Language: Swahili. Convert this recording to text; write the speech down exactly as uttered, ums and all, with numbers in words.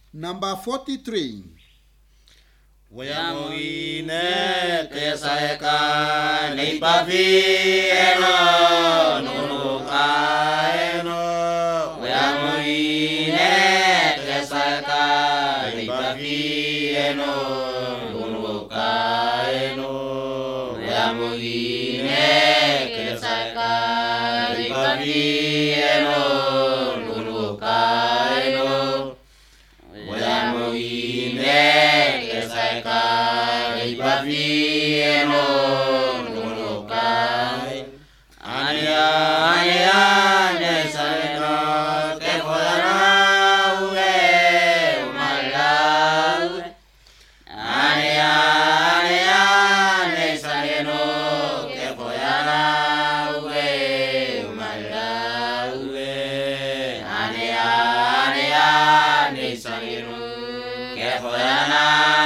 Number forty-three. Wayamogine kesaeka leipavi eno nunuka eno. Wayamogine kesaeka leipavi eno nunuka eno. Wayamogine kesaeka leipavi eno nunuka eno. Wayamogine kesaeka leipavi eno nunuka ania ania nesaeno kefoyana uwe umalau ania ania nesaeno kefoyana uwe umalau ania ania nesaeno kefoyana